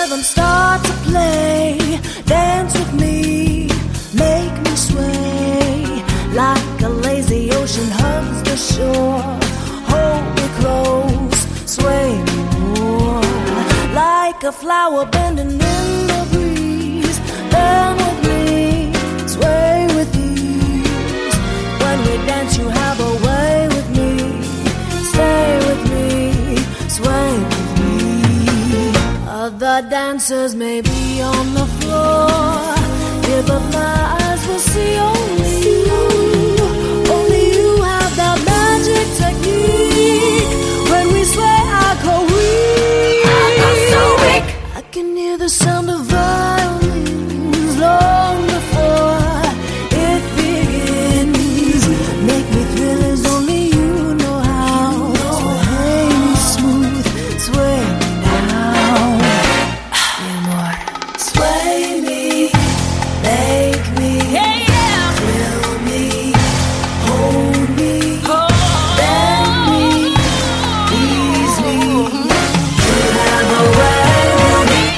rhythm start to play. Dance with me, make me sway. Like a lazy ocean hugs the shore. Hold me close, sway me more. Like a flower bending in the breeze. Bend with me, sway with ease. When we dance you have a way with me. Stay with me, sway with me. Other dancers may be on the floor. Yeah, but my eyes will see only you. Only you have that magic technique. When we sway, I go weak. I'm so weak. I can hear the sound of violins long before it begins. Make me thrill as only you know how. Sway me smooth, sway me now. Yeah, more. Sway me, make me, thrill me, hold me, bend me, ease me. You have a way with me.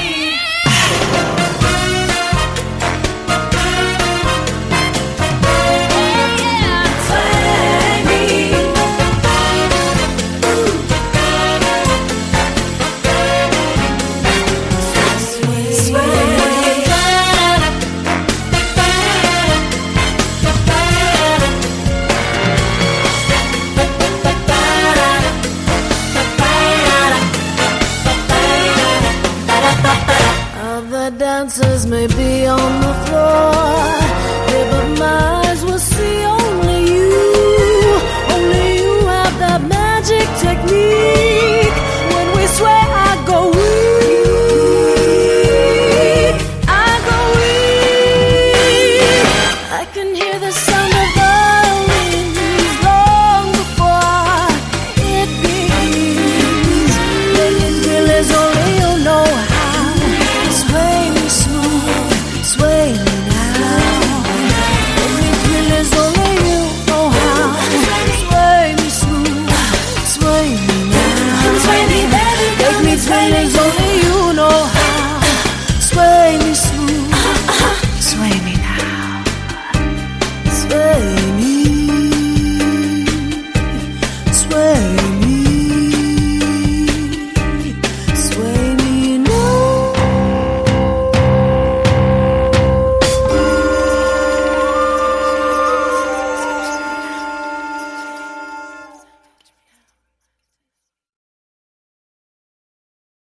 Sway me. Other dancers may be on the floor, yeah, but my